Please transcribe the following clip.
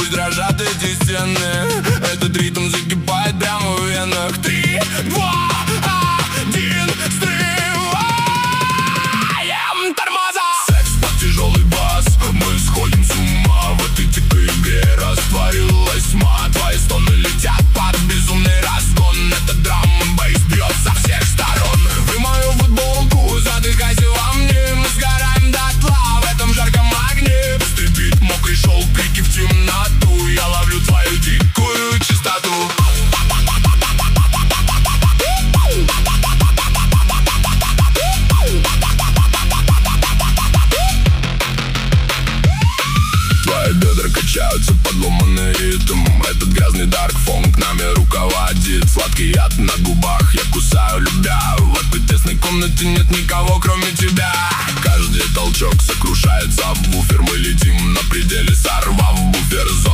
Пусть дрожат эти стены, этот ритм закипает прямо в венах. 3, 2, 1, срываем тормоза. Секс под тяжелый бас, мы сходим с ума. В этой дикой игре растворилась тьма. Твои стоны летят под безумный разгон. Этот драм-н-бейс бьет со всех сторон. Вы мою футболку, задыхайся во мне. Мы сгораем дотла в этом жарком огне. Быстрый бит, мокрый шелк, крики в темноту. Я ловлю твою дикую чистоту. Твои бедра качаются под ломаный ритм. Этот грязный дарк-фонк нами руководит. Сладкий яд на губах, я кусаю, любя. В этой тесной комнате нет никого, кроме тебя. Каждый толчок сокрушает сабвуфер. Мы летим на пределе, сорвав буфер.